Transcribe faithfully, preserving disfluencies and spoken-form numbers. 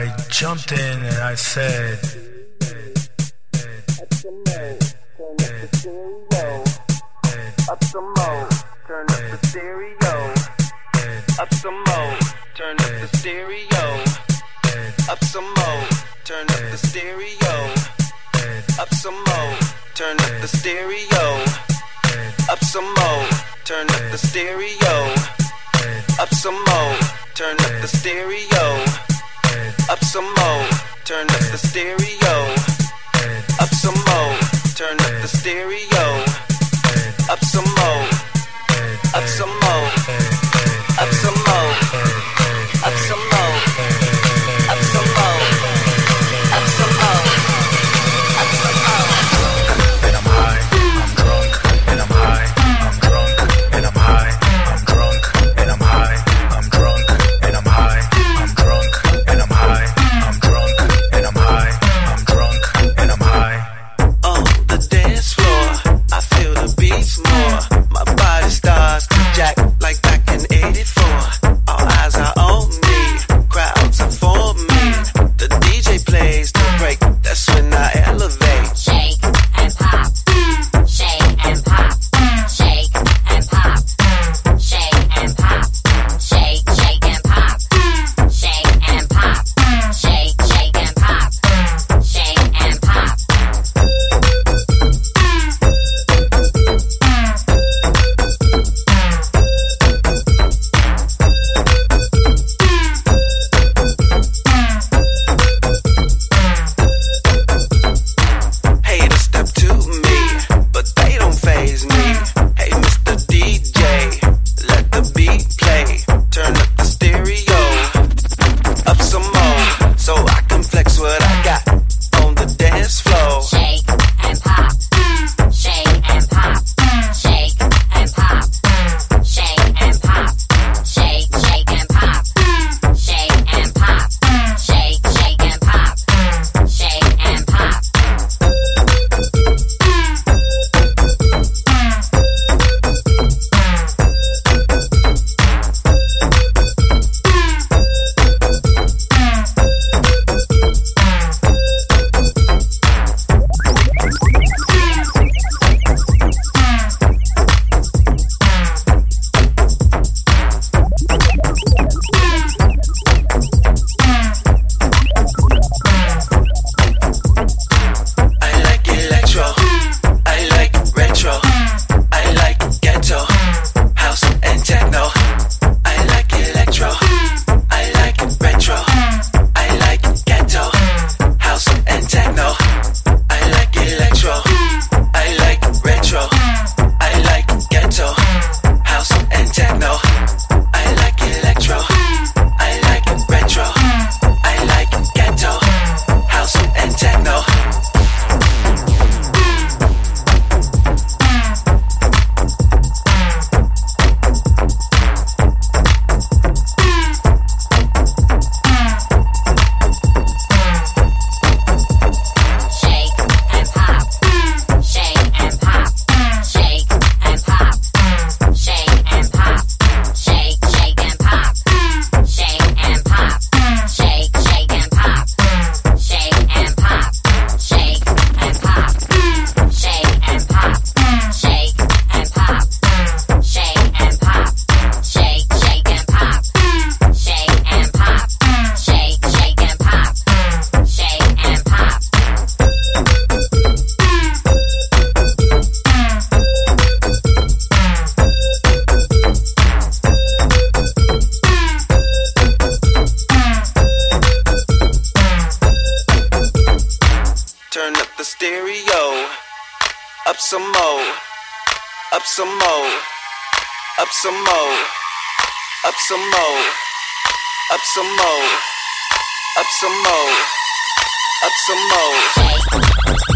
I jumped in and I said, up some more, turn up the stereo. Up some more, turn up the stereo. Up some more, turn up the stereo. Up some more, turn up the stereo. Up some more, turn up the stereo. Up some more, turn up the stereo. Up some more, turn up the stereo. Up some more, turn up the stereo. Up some more, up some more, up some more, up some more, up some more, up some more, up some more. and I'm high, I'm drunk, and I'm high, I'm drunk, and I'm high, I'm drunk, and I'm high, I'm drunk, and I'm high, I'm drunk, and I'm high, I'm drunk, and I'm high, I'm drunk, and I'm high. On the dance floor, I feel the beats more. My body starts to jack like back in eighty-four. All eyes are on me, crowds are for me. The D J plays the break, that's when I elevate. Shake and pop, shake and pop, shake and pop, shake and pop, shake, shake and pop, shake and pop, shake, shake and pop, shake and pop. Haters step to me, but they don't faze me. Hey, Mister D J, let the beat play. Turn up the stereo, up some more, so I can flex what I got on the dance floor. Shake and pop, shake and pop, shake and pop, shake and pop, shake, shake and pop, shake and pop, shake, shake and pop, shake and pop. I like electro, I like retro, I like ghetto, house and techno. I like electro, I like retro, I like ghetto, house and techno. I like electro, I like retro, I like ghetto, house and techno. I like electro, I like retro, I like ghetto, house and techno. Shake and pop, shake and pop, shake and pop, shake and pop, shake, shake and pop, shake and pop, shake, shake and pop, shake and pop, shake and pop, shake and pop, shake and pop, shake and pop, shake, shake and pop, shake and pop, shake, shake and pop, shake and pop. Turn up the stereo, up some more, up some more, up some more, up some more, up some more, up some more, up some more. Shake.